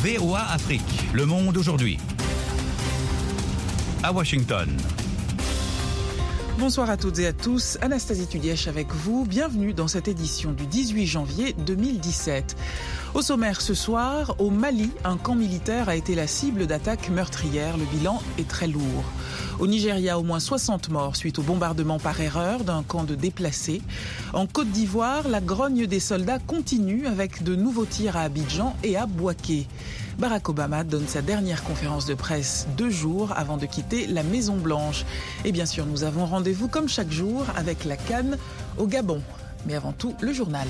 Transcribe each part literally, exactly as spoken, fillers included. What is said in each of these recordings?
V O A Afrique, Le Monde aujourd'hui. À Washington. Bonsoir à toutes et à tous, Anastasie Tudièche avec vous. Bienvenue dans cette édition du dix-huit janvier deux mille dix-sept. Au sommaire ce soir, au Mali, un camp militaire a été la cible d'attaques meurtrières. Le bilan est très lourd. Au Nigeria, au moins soixante morts suite au bombardement par erreur d'un camp de déplacés. En Côte d'Ivoire, la grogne des soldats continue avec de nouveaux tirs à Abidjan et à Bouaké. Barack Obama donne sa dernière conférence de presse deux jours avant de quitter la Maison-Blanche. Et bien sûr, nous avons rendez-vous comme chaque jour avec la CAN au Gabon. Mais avant tout, le journal.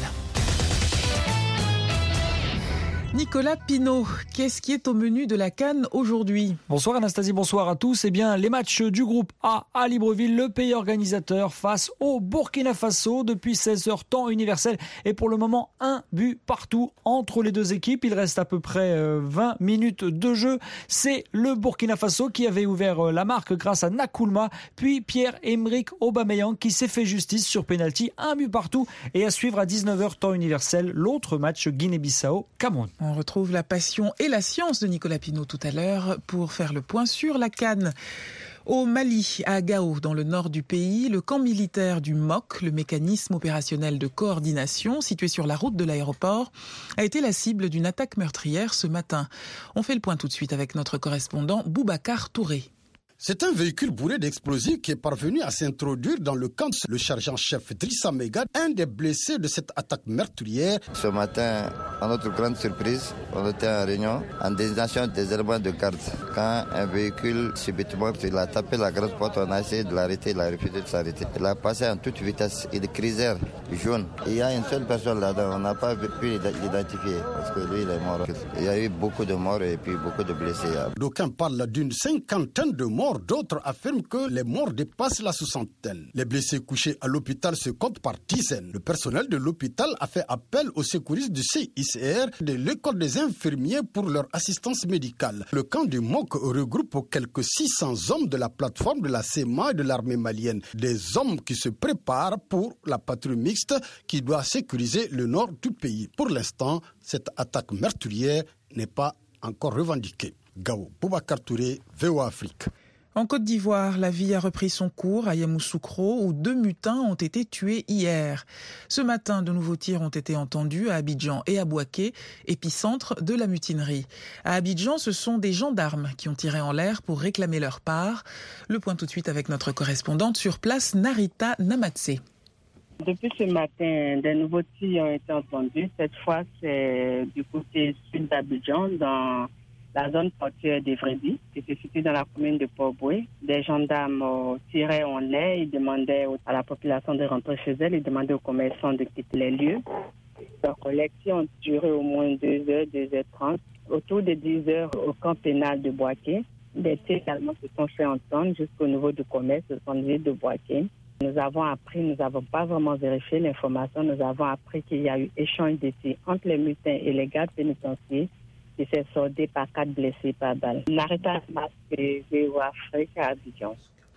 Nicolas Pinault, qu'est-ce qui est au menu de la CAN aujourd'hui ? Bonsoir Anastasie, bonsoir à tous. Eh bien, les matchs du groupe A à Libreville, le pays organisateur face au Burkina Faso depuis seize heures temps universel. Et pour le moment, un but partout entre les deux équipes. Il reste à peu près vingt minutes de jeu. C'est le Burkina Faso qui avait ouvert la marque grâce à Nakoulma, puis Pierre-Emerick Aubameyang qui s'est fait justice sur pénalty. Un but partout et à suivre à dix-neuf heures temps universel, l'autre match Guinée-Bissau-Cameroun. On retrouve la passion et la science de Nicolas Pinault tout à l'heure pour faire le point sur la CAN. Au Mali, à Gao, dans le nord du pays, le camp militaire du M O C, le mécanisme opérationnel de coordination, situé sur la route de l'aéroport, a été la cible d'une attaque meurtrière ce matin. On fait le point tout de suite avec notre correspondant Boubacar Touré. C'est un véhicule bourré d'explosifs qui est parvenu à s'introduire dans le camp. Le sergent-chef Drissa Mega, un des blessés de cette attaque meurtrière. Ce matin, à notre grande surprise, on était en réunion en désignation des éléments de garde. Quand un véhicule subitement, il a tapé la grosse porte, on a essayé de l'arrêter, il a refusé de s'arrêter. Il a passé en toute vitesse, il est crisère jaune. Il y a une seule personne là-dedans, on n'a pas pu l'identifier parce que lui, il est mort. Il y a eu beaucoup de morts et puis beaucoup de blessés. D'aucuns parlent d'une cinquantaine de morts. D'autres affirment que les morts dépassent la soixantaine. Les blessés couchés à l'hôpital se comptent par dizaines. Le personnel de l'hôpital a fait appel aux secouristes du C I C R, de l'école des infirmiers pour leur assistance médicale. Le camp du M O C regroupe quelques six cents hommes de la plateforme de la C E M A et de l'armée malienne. Des hommes qui se préparent pour la patrouille mixte qui doit sécuriser le nord du pays. Pour l'instant, cette attaque meurtrière n'est pas encore revendiquée. Gao, Boubacar Touré, V O A Afrique. En Côte d'Ivoire, la vie a repris son cours à Yamoussoukro où deux mutins ont été tués hier. Ce matin, de nouveaux tirs ont été entendus à Abidjan et à Bouaké, épicentre de la mutinerie. À Abidjan, ce sont des gendarmes qui ont tiré en l'air pour réclamer leur part. Le point tout de suite avec notre correspondante sur place, Narita Namatse. Depuis ce matin, de nouveaux tirs ont été entendus. Cette fois, c'est du côté sud d'Abidjan, dans la zone portuaire d'Evredi, qui se situe dans la commune de Port-Boué. Des gendarmes euh, tiraient en l'air, ils demandaient à la population de rentrer chez elle, ils demandaient aux commerçants de quitter les lieux. Leurs collections ont duré au moins deux heures, deux heures trente. Autour de dix heures, au camp pénal de Bouaké, des tirs également se sont fait entendre jusqu'au niveau du commerce au centre-ville de Bouaké. Nous avons appris, nous n'avons pas vraiment vérifié l'information, nous avons appris qu'il y a eu échange de tirs entre les mutins et les gardes pénitentiaires, qui s'est soldé par quatre blessés par balle. Narita Namatse, V O A Afrique à Abidjan.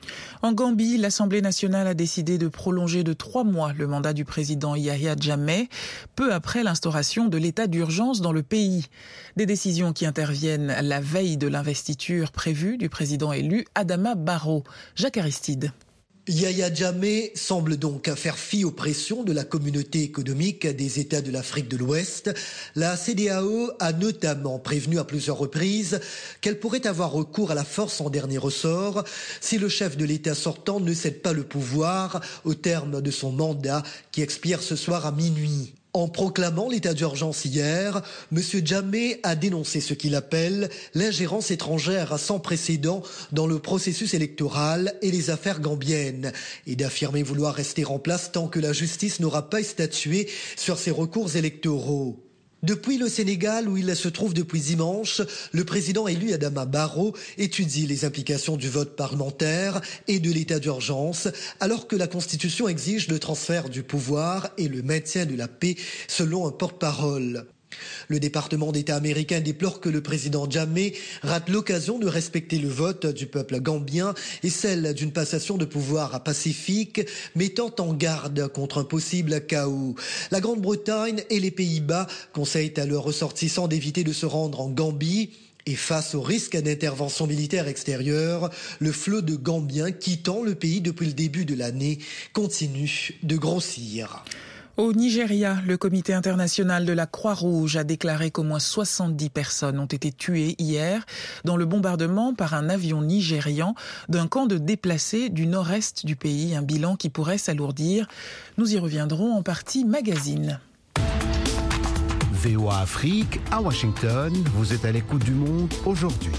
En Gambie, l'Assemblée nationale a décidé de prolonger de trois mois le mandat du président Yahya Jammeh, peu après l'instauration de l'état d'urgence dans le pays. Des décisions qui interviennent la veille de l'investiture prévue du président élu Adama Barrow. Jacques Aristide. Yahya Jammeh semble donc faire fi aux pressions de la communauté économique des États de l'Afrique de l'Ouest. La C E D A O a notamment prévenu à plusieurs reprises qu'elle pourrait avoir recours à la force en dernier ressort si le chef de l'État sortant ne cède pas le pouvoir au terme de son mandat qui expire ce soir à minuit. En proclamant l'état d'urgence hier, M. Jammeh a dénoncé ce qu'il appelle l'ingérence étrangère sans précédent dans le processus électoral et les affaires gambiennes et d'affirmer vouloir rester en place tant que la justice n'aura pas statué sur ses recours électoraux. Depuis le Sénégal, où il se trouve depuis dimanche, le président élu Adama Barrow étudie les implications du vote parlementaire et de l'état d'urgence, alors que la Constitution exige le transfert du pouvoir et le maintien de la paix, selon un porte-parole. Le département d'État américain déplore que le président Jammeh rate l'occasion de respecter le vote du peuple gambien et celle d'une passation de pouvoir pacifique, mettant en garde contre un possible chaos. La Grande-Bretagne et les Pays-Bas conseillent à leurs ressortissants d'éviter de se rendre en Gambie. Et face au risque d'intervention militaire extérieure, le flot de Gambiens quittant le pays depuis le début de l'année continue de grossir. Au Nigeria, le comité international de la Croix-Rouge a déclaré qu'au moins soixante-dix personnes ont été tuées hier dans le bombardement par un avion nigérian d'un camp de déplacés du nord-est du pays, un bilan qui pourrait s'alourdir. Nous y reviendrons en partie magazine. V O A Afrique, à Washington, vous êtes à l'écoute du monde aujourd'hui.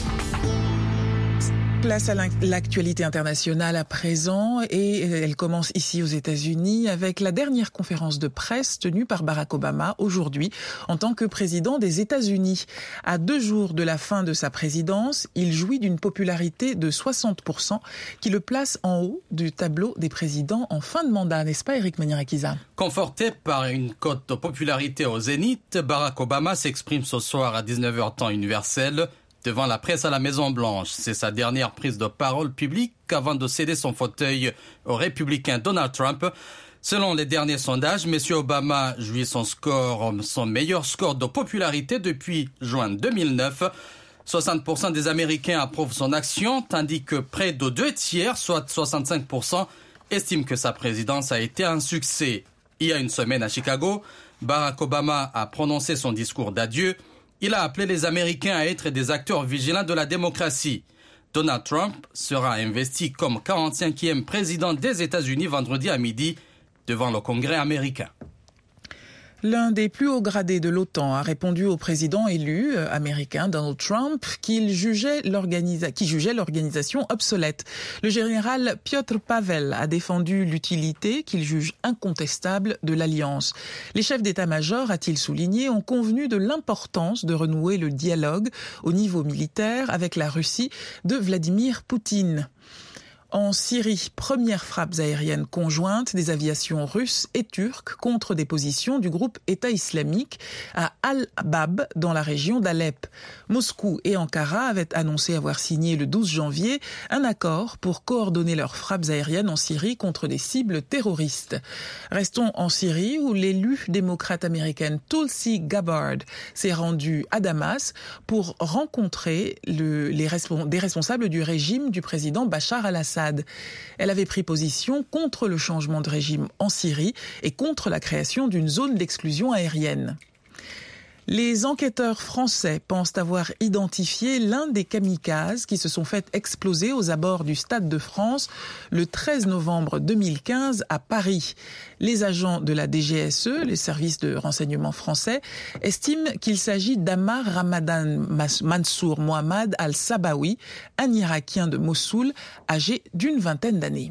Place à l'actualité internationale à présent et elle commence ici aux États-Unis avec la dernière conférence de presse tenue par Barack Obama aujourd'hui en tant que président des États-Unis. À deux jours de la fin de sa présidence, il jouit d'une popularité de soixante pour cent qui le place en haut du tableau des présidents en fin de mandat, n'est-ce pas Eric Maniarakiza? Conforté par une cote de popularité au zénith, Barack Obama s'exprime ce soir à dix-neuf heures temps universel devant la presse à la Maison-Blanche. C'est sa dernière prise de parole publique avant de céder son fauteuil au républicain Donald Trump. Selon les derniers sondages, M. Obama jouit son score, son meilleur score de popularité depuis juin deux mille neuf. soixante pour cent des Américains approuvent son action, tandis que près de deux tiers, soit soixante-cinq pour cent, estiment que sa présidence a été un succès. Il y a une semaine à Chicago, Barack Obama a prononcé son discours d'adieu. Il a appelé les Américains à être des acteurs vigilants de la démocratie. Donald Trump sera investi comme quarante-cinquième président des États-Unis vendredi à midi devant le Congrès américain. L'un des plus hauts gradés de l'OTAN a répondu au président élu euh, américain Donald Trump qu'il jugeait l'organisa- qui jugeait l'organisation obsolète. Le général Piotr Pavel a défendu l'utilité qu'il juge incontestable de l'alliance. Les chefs d'état-major, a-t-il souligné, ont convenu de l'importance de renouer le dialogue au niveau militaire avec la Russie de Vladimir Poutine. En Syrie, première frappes aériennes conjointes des aviations russes et turques contre des positions du groupe État islamique à Al-Bab dans la région d'Alep. Moscou et Ankara avaient annoncé avoir signé le douze janvier un accord pour coordonner leurs frappes aériennes en Syrie contre des cibles terroristes. Restons en Syrie où l'élue démocrate américaine Tulsi Gabbard s'est rendue à Damas pour rencontrer le, les respons- des responsables du régime du président Bachar al-Assad. Elle avait pris position contre le changement de régime en Syrie et contre la création d'une zone d'exclusion aérienne. Les enquêteurs français pensent avoir identifié l'un des kamikazes qui se sont fait exploser aux abords du Stade de France le treize novembre deux mille quinze à Paris. Les agents de la D G S E, les services de renseignement français, estiment qu'il s'agit d'Ammar Ramadan Mansour Mohammad al-Sabawi, un Irakien de Mossoul, âgé d'une vingtaine d'années.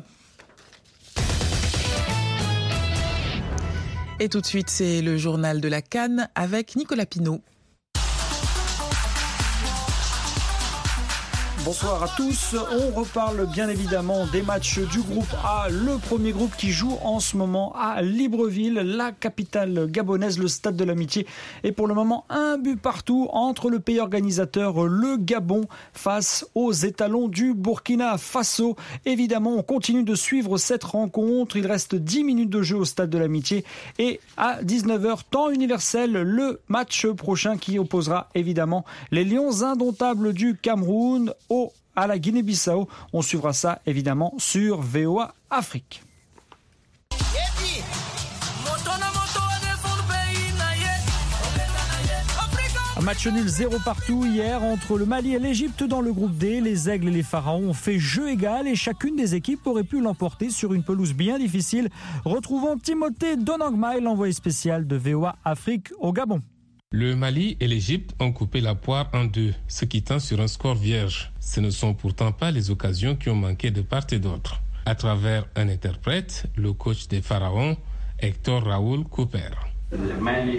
Et tout de suite, c'est le journal de la CAN avec Nicolas Pinault. Bonsoir à tous, on reparle bien évidemment des matchs du groupe A, le premier groupe qui joue en ce moment à Libreville, la capitale gabonaise, le stade de l'amitié. Et pour le moment, un but partout entre le pays organisateur, le Gabon, face aux étalons du Burkina Faso. Évidemment, on continue de suivre cette rencontre, il reste dix minutes de jeu au stade de l'amitié et à dix-neuf heures, temps universel, le match prochain qui opposera évidemment les Lions indomptables du Cameroun au à la Guinée-Bissau. On suivra ça évidemment sur V O A Afrique. Un match nul zéro partout hier entre le Mali et l'Égypte dans le groupe D. Les Aigles et les Pharaons ont fait jeu égal et chacune des équipes aurait pu l'emporter sur une pelouse bien difficile. Retrouvons Timothée Donangmai, l'envoyé spécial de V O A Afrique au Gabon. Le Mali et l'Égypte ont coupé la poire en deux, ce qui tend sur un score vierge. Ce ne sont pourtant pas les occasions qui ont manqué de part et d'autre. À travers un interprète, le coach des Pharaons, Hector Raoul Cooper. Le Mali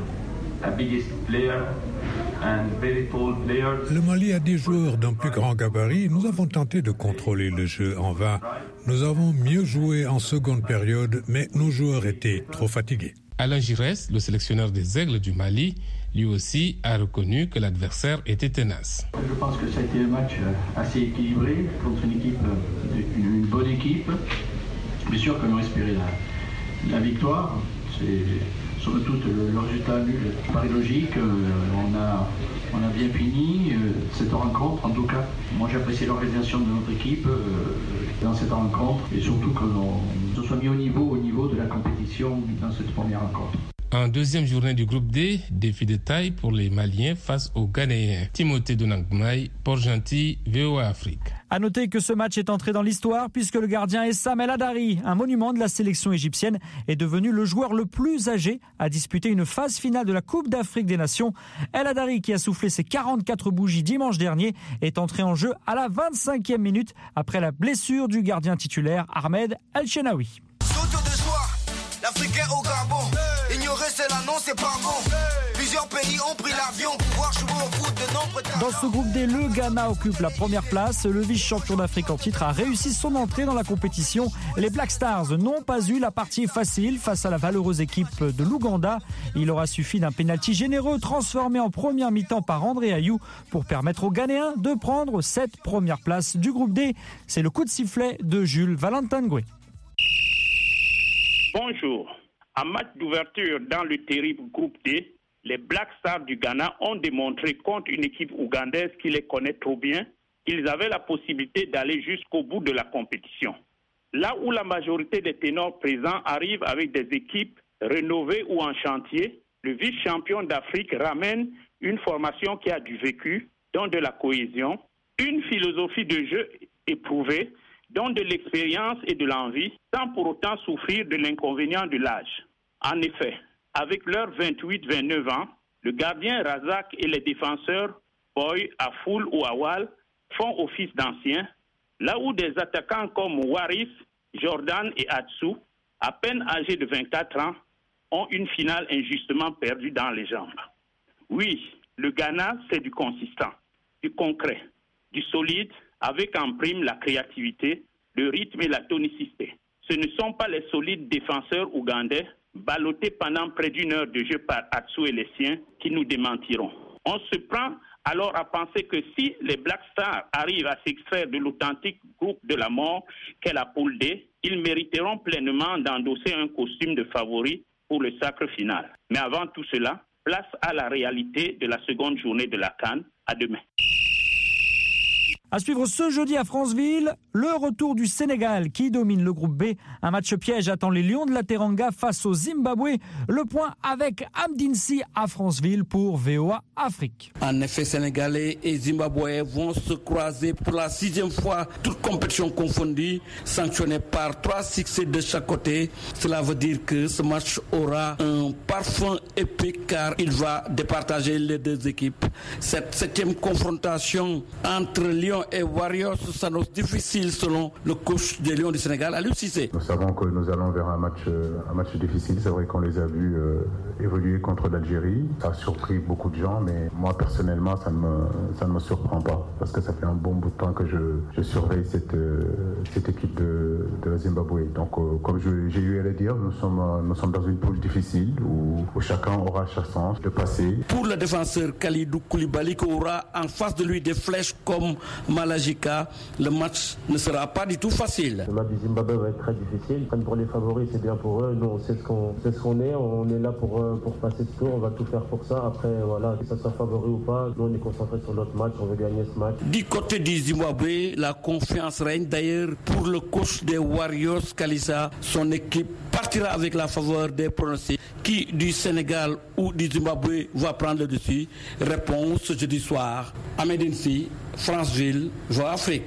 a des joueurs d'un plus grand gabarit. Nous avons tenté de contrôler le jeu en vain. Nous avons mieux joué en seconde période, mais nos joueurs étaient trop fatigués. Alain Giresse, le sélectionneur des Aigles du Mali, lui aussi a reconnu que l'adversaire était tenace. Je pense que ça a été un match assez équilibré contre une équipe, une, une bonne équipe. Bien sûr qu'on a espéré la, la victoire. C'est somme toute le, le résultat nul paraît logique. On a, on a bien fini cette rencontre. En tout cas, moi j'ai apprécié l'organisation de notre équipe dans cette rencontre et surtout qu'on se soit mis au niveau, au niveau de la compétition dans cette première rencontre. En deuxième journée du groupe D, défi de taille pour les Maliens face aux Ghanéens. Timothée Donangmaï, Port-Gentil, V O A Afrique. À noter que ce match est entré dans l'histoire puisque le gardien Essam El Hadari, un monument de la sélection égyptienne, est devenu le joueur le plus âgé à disputer une phase finale de la Coupe d'Afrique des Nations. El Hadari, qui a soufflé ses quarante-quatre bougies dimanche dernier, est entré en jeu à la vingt-cinquième minute après la blessure du gardien titulaire Ahmed El Shenaoui. L'Africain au Gabon, ignorer c'est là, non c'est pas bon. Plusieurs pays ont pris l'avion pour pouvoir jouer au foot de nombreux talents. Dans ce groupe D, le Ghana occupe la première place. Le vice-champion d'Afrique en titre a réussi son entrée dans la compétition. Les Black Stars n'ont pas eu la partie facile face à la valeureuse équipe de l'Ouganda. Il aura suffi d'un pénalty généreux transformé en première mi-temps par André Ayou pour permettre aux Ghanéens de prendre cette première place du groupe D. C'est le coup de sifflet de Jules Valentin-Goué. Bonjour. En match d'ouverture dans le terrible groupe D, les Black Stars du Ghana ont démontré contre une équipe ougandaise qui les connaît trop bien qu'ils avaient la possibilité d'aller jusqu'au bout de la compétition. Là où la majorité des ténors présents arrivent avec des équipes rénovées ou en chantier, le vice-champion d'Afrique ramène une formation qui a du vécu, dont de la cohésion, une philosophie de jeu éprouvée, dont de l'expérience et de l'envie, sans pour autant souffrir de l'inconvénient de l'âge. En effet, avec leurs vingt-huit à vingt-neuf ans, le gardien Razak et les défenseurs Boy, Afoul ou Awal font office d'anciens, là où des attaquants comme Waris, Jordan et Atsu, à peine âgés de vingt-quatre ans, ont une finale injustement perdue dans les jambes. Oui, le Ghana, c'est du consistant, du concret, du solide, avec en prime la créativité, le rythme et la tonicité. Ce ne sont pas les solides défenseurs ougandais, ballottés pendant près d'une heure de jeu par Atsu et les siens, qui nous démentiront. On se prend alors à penser que si les Black Stars arrivent à s'extraire de l'authentique groupe de la mort qu'est la poule D, ils mériteront pleinement d'endosser un costume de favori pour le sacre final. Mais avant tout cela, place à la réalité de la seconde journée de la CAN. À demain. À suivre ce jeudi à Franceville, le retour du Sénégal qui domine le groupe B. Un match piège attend les Lions de la Teranga face au Zimbabwe. Le point avec Amdinsi à Franceville pour V O A Afrique. En effet, Sénégalais et Zimbabwe vont se croiser pour la sixième fois, toutes compétitions confondues, sanctionnées par trois succès de chaque côté. Cela veut dire que ce match aura un parfum épique car il va départager les deux équipes. Cette septième confrontation entre Lions et Warriors s'annonce difficile selon le coach des Lions du Sénégal, Aliou Cissé. Nous savons que nous allons vers un match, un match difficile. C'est vrai qu'on les a vus euh, évoluer contre l'Algérie. Ça a surpris beaucoup de gens, mais moi personnellement, ça ne me, ça ne me surprend pas parce que ça fait un bon bout de temps que je, je surveille cette, euh, cette équipe de, de la Zimbabwe. Donc, euh, comme je, j'ai eu à le dire, nous sommes, euh, nous sommes dans une poule difficile où, où chacun aura sa chance de passer. Pour le défenseur Kalidou Koulibaly, qui aura en face de lui des flèches comme Malajika, le match ne sera pas du tout facile. Le match du Zimbabwe va être très difficile. Pour les favoris, c'est bien pour eux. Nous, on sait ce qu'on, sait ce qu'on est. On est là pour, pour passer ce tour. On va tout faire pour ça. Après, voilà, que ça soit favori ou pas, nous, on est concentré sur notre match. On veut gagner ce match. Du côté du Zimbabwe, la confiance règne. D'ailleurs, pour le coach des Warriors, Kalisa, son équipe partira avec la faveur des pronostics. Qui du Sénégal ou du Zimbabwe va prendre le dessus? Réponse jeudi soir. Ahmed Nsi, Franceville, V O A Afrique.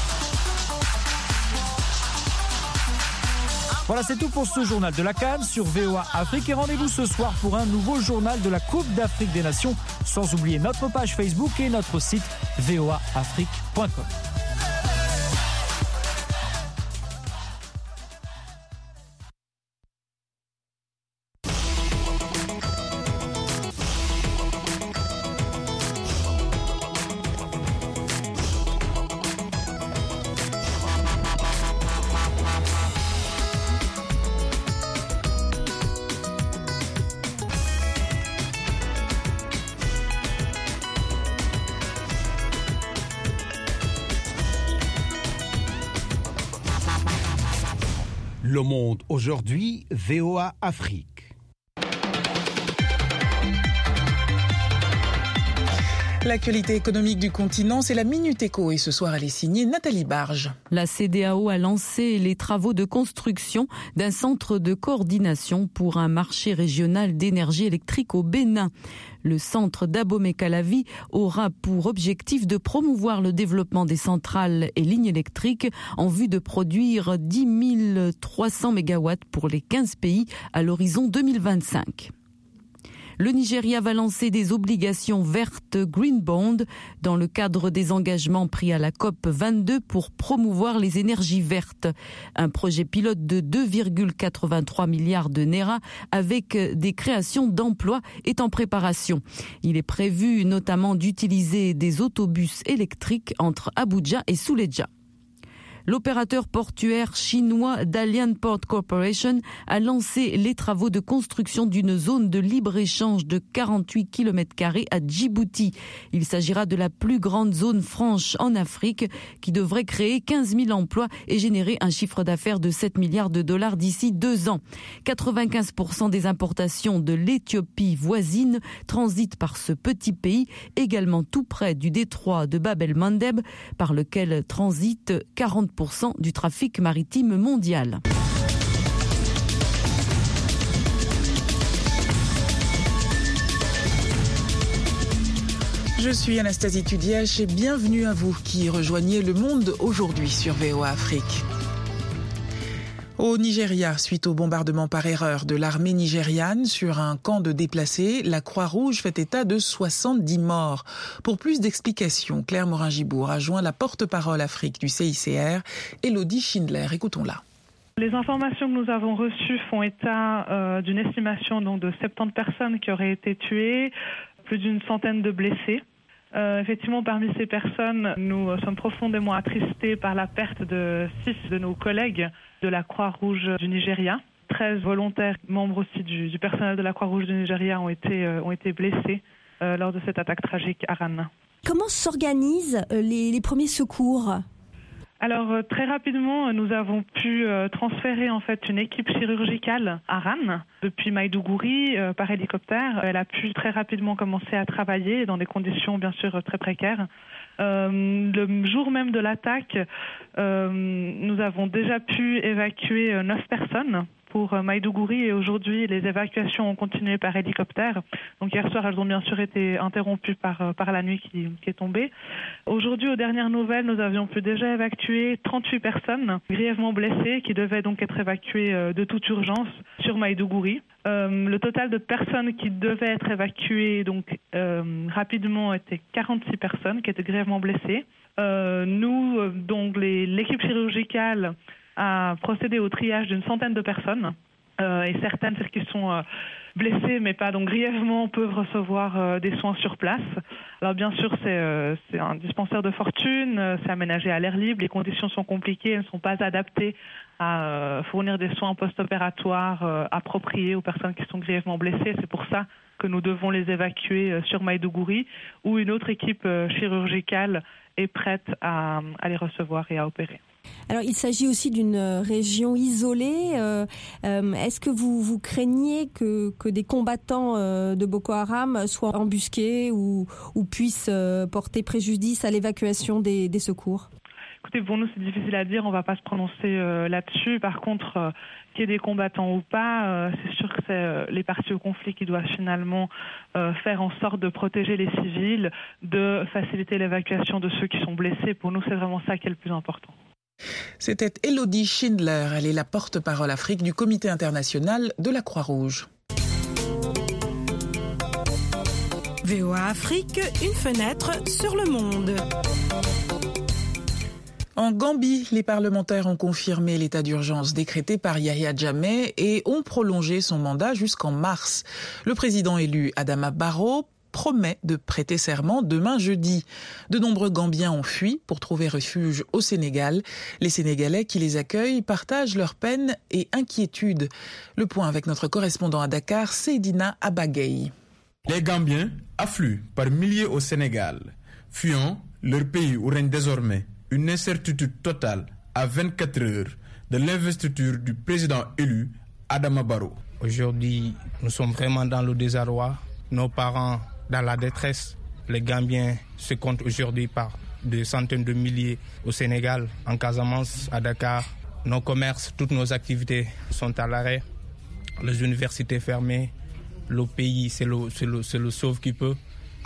Voilà, c'est tout pour ce journal de la CAN sur V O A Afrique et rendez-vous ce soir pour un nouveau journal de la Coupe d'Afrique des Nations, sans oublier notre page Facebook et notre site v o a afrique point com. Le Monde aujourd'hui, V O A Afrique. L'actualité économique du continent, c'est la Minute Éco et ce soir elle est signée Nathalie Barge. La C D A O a lancé les travaux de construction d'un centre de coordination pour un marché régional d'énergie électrique au Bénin. Le centre d'Abomey-Calavi aura pour objectif de promouvoir le développement des centrales et lignes électriques en vue de produire dix mille trois cents mégawatts pour les quinze pays à l'horizon deux mille vingt-cinq. Le Nigeria va lancer des obligations vertes Green Bond dans le cadre des engagements pris à la C O P vingt-deux pour promouvoir les énergies vertes. Un projet pilote de deux virgule quatre-vingt-trois milliards de naira avec des créations d'emplois est en préparation. Il est prévu notamment d'utiliser des autobus électriques entre Abuja et Suleja. L'opérateur portuaire chinois Dalian Port Corporation a lancé les travaux de construction d'une zone de libre-échange de quarante-huit kilomètres carrés à Djibouti. Il s'agira de la plus grande zone franche en Afrique qui devrait créer quinze mille emplois et générer un chiffre d'affaires de sept milliards de dollars d'ici deux ans. quatre-vingt-quinze pour cent des importations de l'Éthiopie voisine transitent par ce petit pays, également tout près du détroit de Bab el-Mandeb, par lequel transite quarante pour cent du trafic maritime mondial. Je suis Anastasie Tudièche et bienvenue à vous qui rejoignez Le Monde aujourd'hui sur V O A Afrique. Au Nigeria, suite au bombardement par erreur de l'armée nigériane sur un camp de déplacés, la Croix-Rouge fait état de soixante-dix morts. Pour plus d'explications, Claire Morin-Gibour a joint la porte-parole Afrique du C I C R, Elodie Schindler. Écoutons-la. Les informations que nous avons reçues font état euh, d'une estimation donc, de soixante-dix personnes qui auraient été tuées, plus d'une centaine de blessés. Euh, effectivement, parmi ces personnes, nous sommes profondément attristés par la perte de six de nos collègues de la Croix-Rouge du Nigeria. treize volontaires, membres aussi du, du personnel de la Croix-Rouge du Nigeria, ont été, euh, ont été blessés euh, lors de cette attaque tragique à Rann. Comment s'organisent euh, les, les premiers secours ? Alors euh, très rapidement, nous avons pu euh, transférer en fait une équipe chirurgicale à Rann depuis Maïdougouri euh, par hélicoptère. Elle a pu très rapidement commencer à travailler dans des conditions bien sûr très précaires. Euh, le jour même de l'attaque, euh, nous avons déjà pu évacuer euh, neuf personnes pour Maïdougouri et aujourd'hui les évacuations ont continué par hélicoptère. Donc hier soir elles ont bien sûr été interrompues par, par la nuit qui, qui est tombée. Aujourd'hui aux dernières nouvelles nous avions pu déjà évacuer trente-huit personnes grièvement blessées qui devaient donc être évacuées de toute urgence sur Maïdougouri. Euh, le total de personnes qui devaient être évacuées donc euh, rapidement était quarante-six personnes qui étaient grièvement blessées. Euh, nous donc les, l'équipe chirurgicale a procédé au triage d'une centaine de personnes euh, et certaines, celles qui sont euh, blessées mais pas donc grièvement, peuvent recevoir euh, des soins sur place. Alors bien sûr c'est, euh, c'est un dispensaire de fortune, euh, c'est aménagé à l'air libre, les conditions sont compliquées, elles ne sont pas adaptées à euh, fournir des soins post-opératoires euh, appropriés aux personnes qui sont grièvement blessées. C'est pour ça que nous devons les évacuer euh, sur Maïdougouri où une autre équipe euh, chirurgicale est prête à, à les recevoir et à opérer. Alors, il s'agit aussi d'une région isolée. Euh, euh, est-ce que vous, vous craignez que, que des combattants euh, de Boko Haram soient embusqués ou, ou puissent euh, porter préjudice à l'évacuation des, des secours ? Écoutez, pour nous, c'est difficile à dire. On ne va pas se prononcer euh, là-dessus. Par contre, euh, qu'il y ait des combattants ou pas, euh, c'est sûr que c'est euh, les parties au conflit qui doivent finalement euh, faire en sorte de protéger les civils, de faciliter l'évacuation de ceux qui sont blessés. Pour nous, c'est vraiment ça qui est le plus important. C'était Elodie Schindler, elle est la porte-parole Afrique du Comité international de la Croix-Rouge. V O A Afrique, une fenêtre sur le monde. En Gambie, les parlementaires ont confirmé l'état d'urgence décrété par Yahya Jammeh et ont prolongé son mandat jusqu'en mars. Le président élu Adama Barrow promet de prêter serment demain jeudi. De nombreux Gambiens ont fui pour trouver refuge au Sénégal. Les Sénégalais qui les accueillent partagent leurs peines et inquiétudes. Le point avec notre correspondant à Dakar, Seydina Abagay. Les Gambiens affluent par milliers au Sénégal, fuyant leur pays où règne désormais une incertitude totale à vingt-quatre heures de l'investiture du président élu Adama Barrow. Aujourd'hui, nous sommes vraiment dans le désarroi. Nos parents dans la détresse. Les Gambiens se comptent aujourd'hui par des centaines de milliers au Sénégal, en Casamance, à Dakar. Nos commerces, toutes nos activités sont à l'arrêt. Les universités fermées. Le pays, c'est le, c'est le, c'est le sauve qui peut.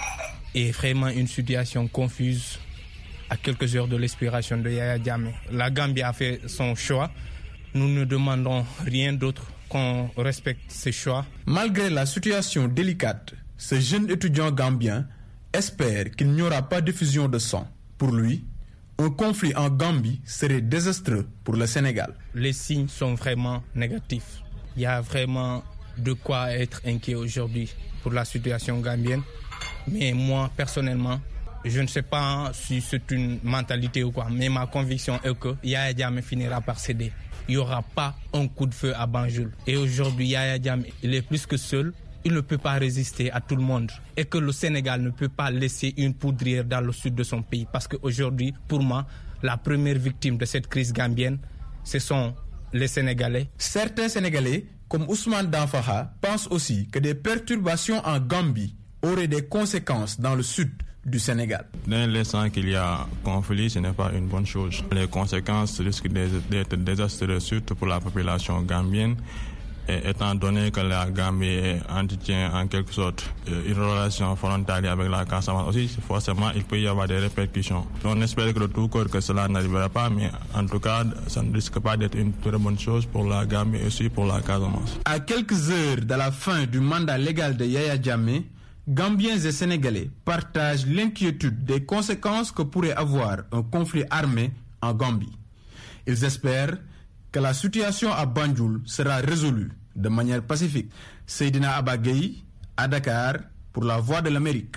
Et vraiment une situation confuse à quelques heures de l'expiration de Yaya Jammeh. La Gambie a fait son choix. Nous ne demandons rien d'autre qu'on respecte ses choix. Malgré la situation délicate, ce jeune étudiant gambien espère qu'il n'y aura pas d'effusion de sang. Pour lui, un conflit en Gambie serait désastreux pour le Sénégal. Les signes sont vraiment négatifs. Il y a vraiment de quoi être inquiet aujourd'hui pour la situation gambienne. Mais moi, personnellement, je ne sais pas si c'est une mentalité ou quoi, mais ma conviction est que Yaya Jammeh finira par céder. Il n'y aura pas un coup de feu à Banjul. Et aujourd'hui, Yaya Jammeh, il est plus que seul. Il ne peut pas résister à tout le monde. Et que le Sénégal ne peut pas laisser une poudrière dans le sud de son pays. Parce qu'aujourd'hui, pour moi, la première victime de cette crise gambienne, ce sont les Sénégalais. Certains Sénégalais, comme Ousmane Danfaha, pensent aussi que des perturbations en Gambie auraient des conséquences dans le sud du Sénégal. Dans l'instant qu'il y a conflit, ce n'est pas une bonne chose. Les conséquences risquent d'être désastreuses, surtout pour la population gambienne. Et étant donné que la Gambie entretient en quelque sorte une relation frontalière avec la Casamance aussi, forcément il peut y avoir des répercussions. On espère que de tout cœur que cela n'arrivera pas, mais en tout cas, ça ne risque pas d'être une très bonne chose pour la Gambie et aussi pour la Casamance. À quelques heures de la fin du mandat légal de Yaya Jammeh, Gambiens et Sénégalais partagent l'inquiétude des conséquences que pourrait avoir un conflit armé en Gambie. Ils espèrent que la situation à Banjul sera résolue de manière pacifique. Seydina Abagay, à Dakar, pour la Voix de l'Amérique.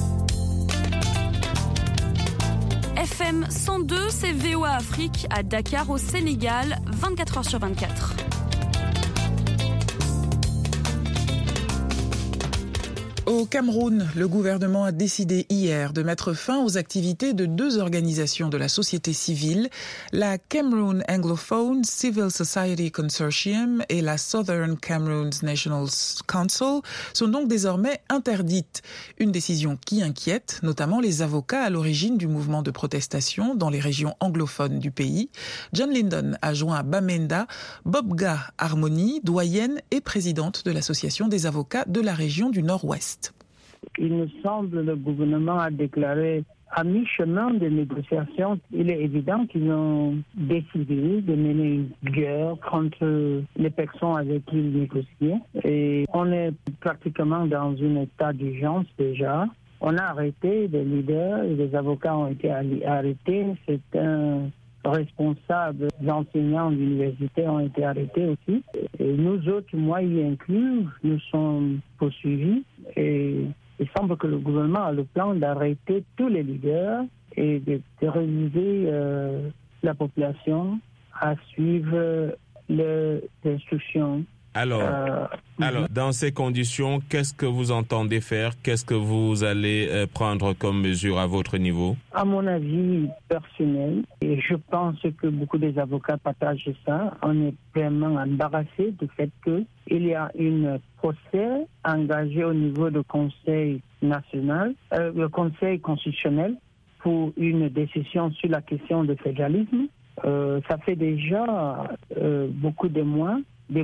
F M cent deux, c'est V O A Afrique à Dakar au Sénégal, vingt-quatre heures sur vingt-quatre. Au Cameroun, le gouvernement a décidé hier de mettre fin aux activités de deux organisations de la société civile, la Cameroon Anglophone Civil Society Consortium et la Southern Cameroon's National Council sont donc désormais interdites. Une décision qui inquiète notamment les avocats à l'origine du mouvement de protestation dans les régions anglophones du pays. John Lyndon a joint à Bamenda Bobga Harmony, doyenne et présidente de l'association des avocats de la région du Nord-Ouest. Il me semble que le gouvernement a déclaré à mi-chemin de négociations. Il est évident qu'ils ont décidé de mener une guerre contre les personnes avec qui ils négociaient. Et on est pratiquement dans un état d'urgence déjà. On a arrêté des leaders et des avocats ont été arrêtés. C'est un responsable, les enseignants d'université ont été arrêtés aussi. Et nous autres, moi y inclus, nous sommes poursuivis. Et il semble que le gouvernement a le plan d'arrêter tous les leaders et de terroriser euh, la population à suivre les instructions. Alors, euh, alors, dans ces conditions, qu'est-ce que vous entendez faire? Qu'est-ce que vous allez euh, prendre comme mesure à votre niveau? À mon avis personnel, et je pense que beaucoup des avocats partagent ça, on est vraiment embarrassé du fait qu'il y a une procès engagé au niveau du Conseil national, euh, le Conseil constitutionnel, pour une décision sur la question du fédéralisme. Euh, ça fait déjà euh, beaucoup de mois.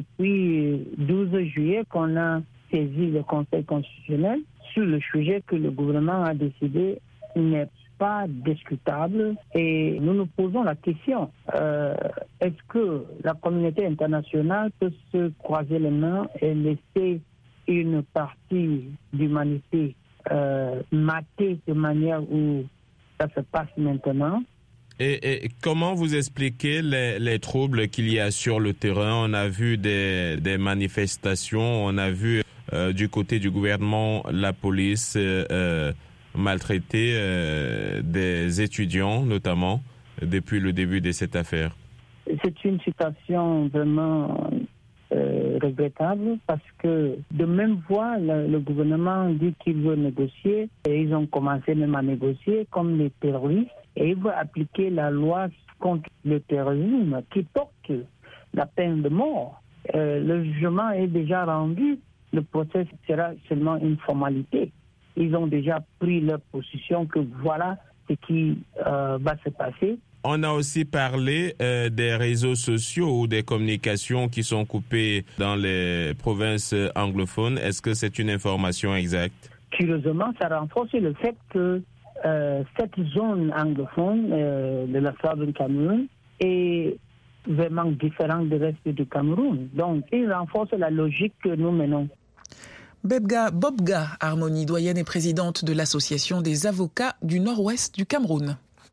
Depuis douze juillet qu'on a saisi le Conseil constitutionnel sur le sujet que le gouvernement a décidé n'est pas discutable et nous nous posons la question, euh, est-ce que la communauté internationale peut se croiser les mains et laisser une partie d'humanité euh, matée de manière où ça se passe maintenant? Et, et comment vous expliquez les, les troubles qu'il y a sur le terrain? On a vu des, des manifestations, on a vu euh, du côté du gouvernement la police euh, maltraiter euh, des étudiants, notamment, depuis le début de cette affaire. C'est une situation vraiment euh, regrettable parce que de même voix, le, le gouvernement dit qu'il veut négocier et ils ont commencé même à négocier comme les terroristes. et il veut appliquer la loi contre le terrorisme qui porte la peine de mort. Euh, le jugement est déjà rendu, le procès sera seulement une formalité. Ils ont déjà pris leur position que voilà ce qui euh, va se passer. On a aussi parlé euh, des réseaux sociaux ou des communications qui sont coupées dans les provinces anglophones. Est-ce que c'est une information exacte? Curieusement, ça renforce le fait que euh, cette zone anglophone euh, de la Southern Cameroun est vraiment différente du reste du Cameroun. Donc, il renforce la logique que nous menons. Bebga Bobga Harmonie, doyenne et présidente de l'Association des avocats du Nord-Ouest du Cameroun.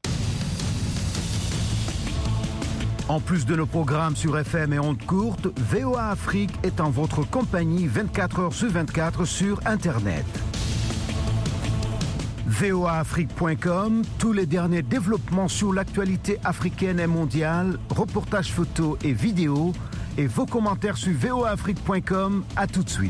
En plus de nos programmes sur F M et ondes courtes, V O A Afrique est en votre compagnie vingt-quatre heures sur vingt-quatre sur Internet. V O A Afrique point com, tous les derniers développements sur l'actualité africaine et mondiale, reportages photos et vidéos, et vos commentaires sur V O A Afrique point com. À tout de suite.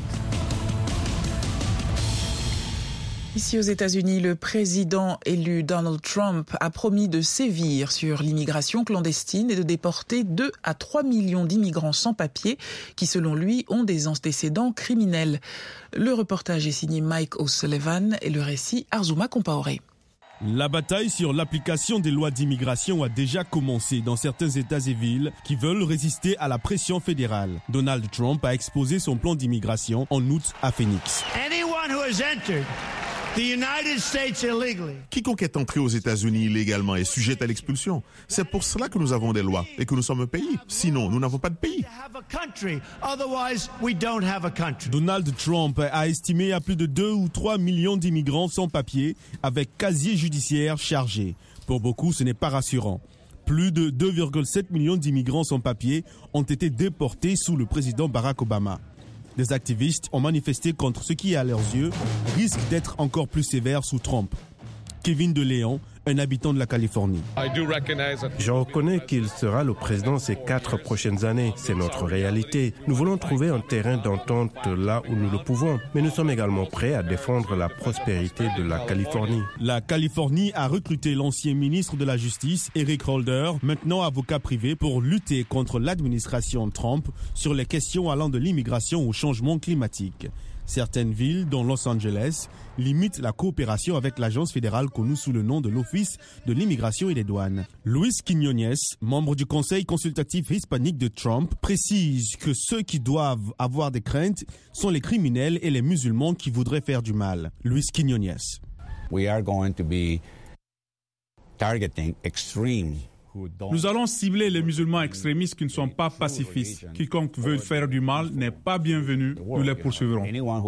Ici aux États-Unis, le président élu Donald Trump a promis de sévir sur l'immigration clandestine et de déporter deux à trois millions d'immigrants sans papier qui, selon lui, ont des antécédents criminels. Le reportage est signé Mike O'Sullivan et le récit Arzouma Compaoré. La bataille sur l'application des lois d'immigration a déjà commencé dans certains États et villes qui veulent résister à la pression fédérale. Donald Trump a exposé son plan d'immigration en août à Phoenix. Anyone who has entered the United States illegally. Quiconque est entré aux États-Unis illégalement est sujet à l'expulsion. C'est pour cela que nous avons des lois et que nous sommes un pays. Sinon, nous n'avons pas de pays. Donald Trump a estimé à plus de deux ou trois millions d'immigrants sans papier avec casier judiciaire chargé. Pour beaucoup, ce n'est pas rassurant. Plus de deux virgule sept millions d'immigrants sans papier ont été déportés sous le président Barack Obama. Des activistes ont manifesté contre ce qui, à leurs yeux, risque d'être encore plus sévère sous Trump. Kevin De Léon, un habitant de la Californie. Je reconnais qu'il sera le président ces quatre prochaines années. C'est notre réalité. Nous voulons trouver un terrain d'entente là où nous le pouvons. Mais nous sommes également prêts à défendre la prospérité de la Californie. La Californie a recruté l'ancien ministre de la Justice, Eric Holder, maintenant avocat privé, pour lutter contre l'administration Trump sur les questions allant de l'immigration au changement climatique. Certaines villes, dont Los Angeles, limitent la coopération avec l'agence fédérale connue sous le nom de l'Office de l'immigration et des douanes. Luis Quiñones, membre du conseil consultatif hispanique de Trump, précise que ceux qui doivent avoir des craintes sont les criminels et les musulmans qui voudraient faire du mal. Luis Quiñones. We are going to be targeting extreme. Nous allons cibler les musulmans extrémistes qui ne sont pas pacifistes. Quiconque veut faire du mal n'est pas bienvenu. Nous les poursuivrons.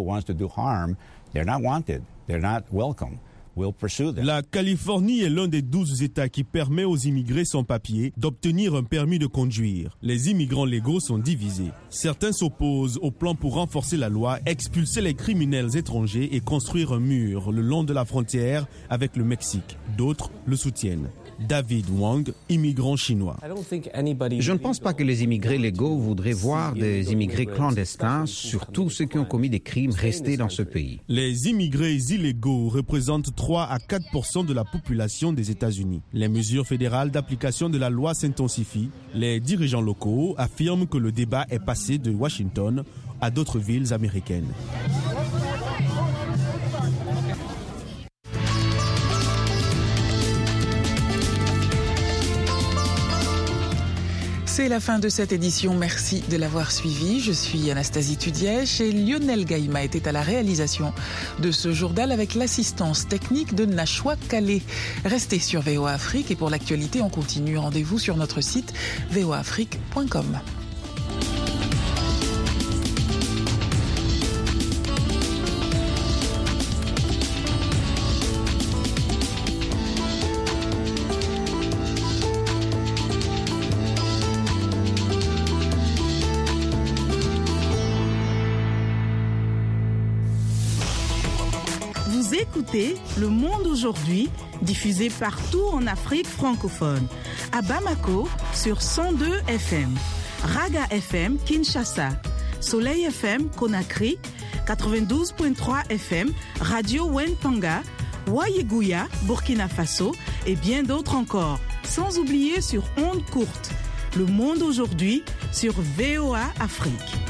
La Californie est l'un des douze États qui permet aux immigrés sans papier d'obtenir un permis de conduire. Les immigrants légaux sont divisés. Certains s'opposent au plan pour renforcer la loi, expulser les criminels étrangers et construire un mur le long de la frontière avec le Mexique. D'autres le soutiennent. David Wang, immigrant chinois. Je ne pense pas que les immigrés légaux voudraient voir des immigrés clandestins, surtout ceux qui ont commis des crimes, rester dans ce pays. Les immigrés illégaux représentent trois à quatre pour cent de la population des États-Unis. Les mesures fédérales d'application de la loi s'intensifient. Les dirigeants locaux affirment que le débat est passé de Washington à d'autres villes américaines. C'est la fin de cette édition. Merci de l'avoir suivi. Je suis Anastasie Tudièche et Lionel Gaïma était à la réalisation de ce journal avec l'assistance technique de Nashwa Calais. Restez sur V O A Afrique et pour l'actualité, on continue. Rendez-vous sur notre site v o a afrique point com. Écoutez Le Monde aujourd'hui, diffusé partout en Afrique francophone. À Bamako, sur cent deux F M. Raga F M, Kinshasa. Soleil F M, Conakry. quatre-vingt-douze virgule trois F M, Radio Wentanga. Ouaïgouya, Burkina Faso et bien d'autres encore. Sans oublier sur ondes courtes. Le monde aujourd'hui sur V O A Afrique.